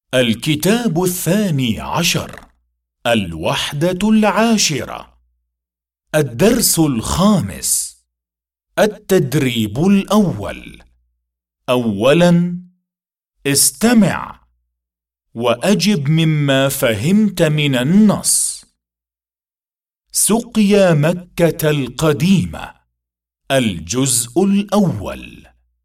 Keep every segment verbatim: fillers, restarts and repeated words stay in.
الكتاب الثاني عشر، الوحدة العاشرة، الدرس الخامس، التدريب الأول. أولاً، استمع وأجب مما فهمت من النص. سقيا مكة القديمة، الجزء الأول.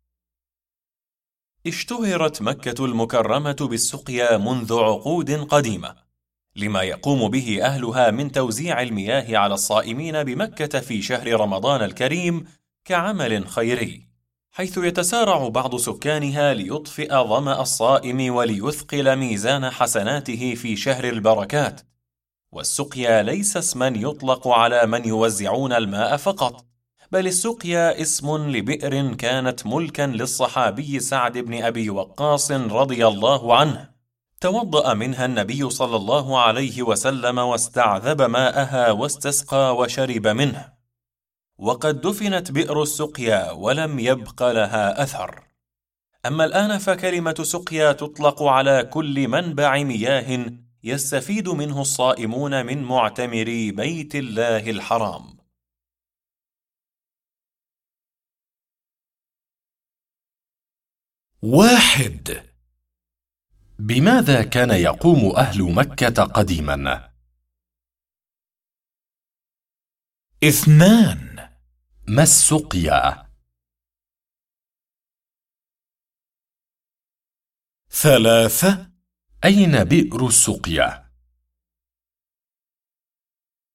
اشتهرت مكة المكرمة بالسقيا منذ عقود قديمة، لما يقوم به أهلها من توزيع المياه على الصائمين بمكة في شهر رمضان الكريم كعمل خيري، حيث يتسارع بعض سكانها ليطفئ ظمأ الصائم وليثقل ميزان حسناته في شهر البركات. والسقيا ليس اسما يطلق على من يوزعون الماء فقط، بل السقيا اسم لبئر كانت ملكا للصحابي سعد بن أبي وقاص رضي الله عنه، توضأ منها النبي صلى الله عليه وسلم واستعذب ماءها واستسقى وشرب منه، وقد دفنت بئر السقيا ولم يبق لها أثر. أما الآن فكلمة سقيا تطلق على كل منبع مياه يستفيد منه الصائمون من معتمري بيت الله الحرام. واحد. بماذا كان يقوم أهل مكة قديما؟ اثنان. ما السقيا؟ ثلاثة. أين بئر السقيا؟